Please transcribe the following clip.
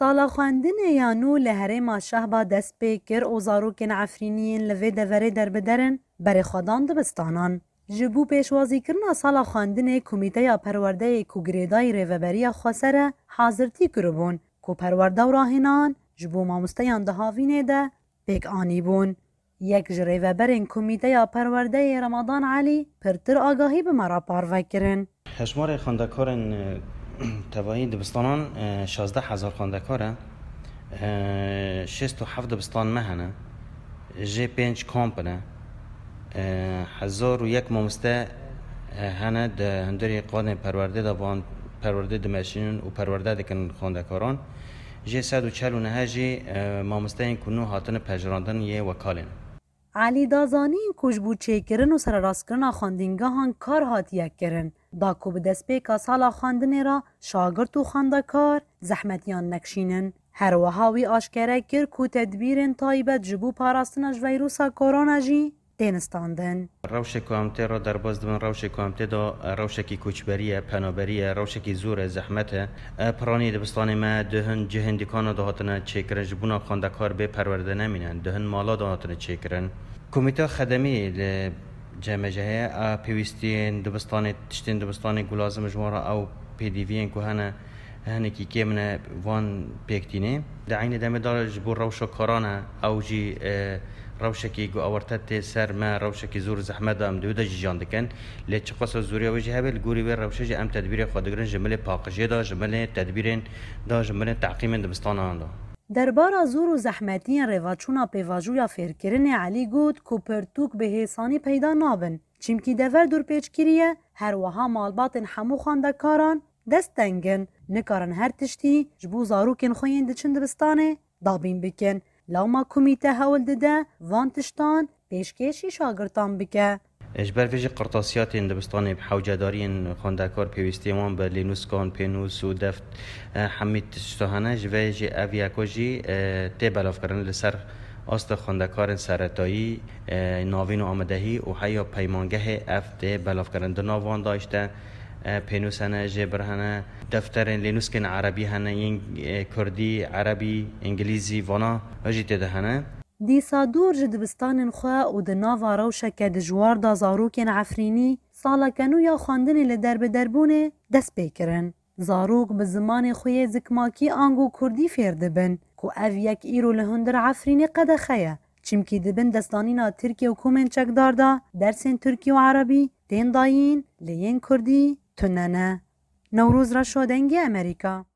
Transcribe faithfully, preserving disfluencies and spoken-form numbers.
سالا خواندن یانو لهرما شهبا دست پیکر و زاروکن عفرینین لوی دوره در بدرن بر خودان دبستانان. جبو پیشوازی کرنا سالا خواندن کمیته یا پرورده کوگریدای ریوبری خسره حاضرتی کربون کو پرورده و راهنان جبو مامستیان دهاوینه ده پیک آنی بون. یک ریوبرین کمیته یا پرورده رمضان علی پرتر آگاهی به مرا پارو کرن. هشمار خواندکارن تبایی دبستانان شازده هزار خواندکاره، شست و هفت دبستان مهنه، جه پنج کامپنه، هزار و یک مامسته هنه ده هندری قانون پرورده دوان پرورده دمشین و پرورده دکن خواندکاران، جه صد و چهل و نه جه مامسته این کنو هاتن پجراندن یه وکالن. علی دازانی این کجبو چه کرن و سر راست کرن خواندنگاهان کار هاتیه کرن. دا کو به دست پیکا سالا خواندن را شاگرد و خواندکار زحمتیان نکشینن. هر وهاوی آشکره کر کو تدبیرن تایبت جبو پاراستن ویروسا کرونا جی دینستاندن. روش کامته را در باز دبن روش کامته دا روشکی کوچبریه، پنابریه، روشکی زور زحمته. پرانی دبستان ما دهن جهندکان دهاتن چکرن جبونا خواندکار به پرورده نمینن. دهن مالا دهاتن چکرن. کمیته خدمی جمع جهه پیوستین دبستان تشتین دبستان گلازم جوارا او پی دی وی که هنه هنه کی که من وان پیکتینه دعین دم دار جبور روش کارانه او جی روش کی گو آورتت سر ما روش کی زور زحمت دام دوده جیان دکن لیچ قصر زوری وجه هبل گوری ور روش جی ام تدبیر خودگرن جمله پاکجی دا جمله تدبیرن دا جمله تعقیم دبستان آن دا. درباره زور و زحمتی رواچونا پیواجویا فیرکرین علی گود کو پرتوک به حسانی پیدا نابن چیمکی دور دور پیچ کریه هر وها مالباتن همو خواندکاران دست دنگن نکارن هر تشتی جبو زاروکن خوین دچن دبستانه دابین بکن لوما کمیته هول دده وان تشتان پیشکشی شاگرتان بکه. اجبر ویژه قرطاسیات دبستان بحوجدارین خواندکار پیوستیمان به لینوس کان پینوس و دفت حمید تشتهانه جویجی اویاکوجی تی بلاف کردن لسر است خواندکار سرطایی ناوین و آمدهی و حیا پیمانگه اف تی بلاف کردن دناوان داشته پینوس هنه جبر هنه دفتر لینوس کن عربی هنه این کردی عربی انگلیزی وانا اجی تی ده هنه. دیسا دور جدبستان خواه و دناوا روشک دجوار دا زاروکن عفرینی سالا کنو یا خواندن لدر به دربونه دست بیکرن. زاروک به زمان خوی زکماکی آنگو کردی فیر دبن که او یک ایرو لهندر عفرینی قد خیه چیمکی دبن دستانینا ترکی و کومن چک داردا درسین ترکی و عربی دین داین لین کردی تننه. نوروز را شدنگی امریکا.